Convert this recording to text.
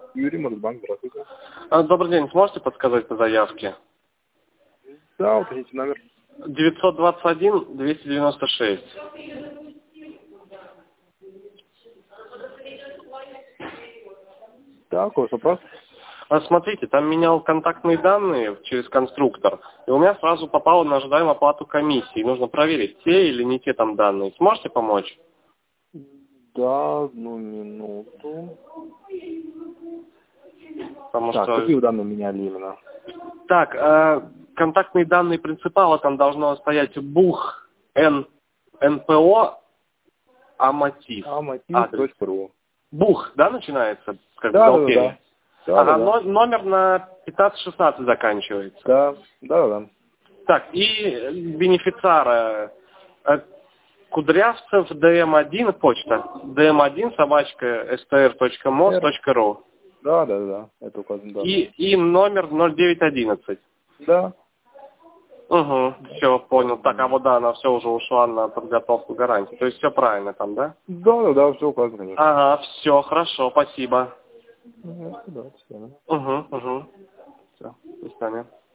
Юрий, Морсбанк, здравствуйте. Добрый день, сможете подсказать по заявке? Да, уточните номер. 921-296. Так, у вас вопрос? Смотрите, там менял контактные данные через конструктор, и у меня сразу попало на ожидаемую оплату комиссии. Нужно проверить, те или не те там данные. Сможете помочь? Да, одну минуту. Потому Так, что... какие вы данные меняли именно? Так, контактные данные принципала там должно стоять БУХ НПО Амотив. Адрес. Мотив.ру. БУХ, да, начинается? Как Да, да, бухгалтерия? да. Ага, Да. номер на 1516 заканчивается. Да. Так, и бенефициара Кудрявцев ДМ1 почта. ДМ1 собачка str.mos.ru. Да. Это указано, да. И номер 0911. Да. Угу, все, понял. Так, а вот да, она все уже ушла на подготовку гарантии. То есть все правильно там, да? Да, все указано, конечно. Ага, все, хорошо, спасибо. Да, до свидания. Угу. Все. До свидания.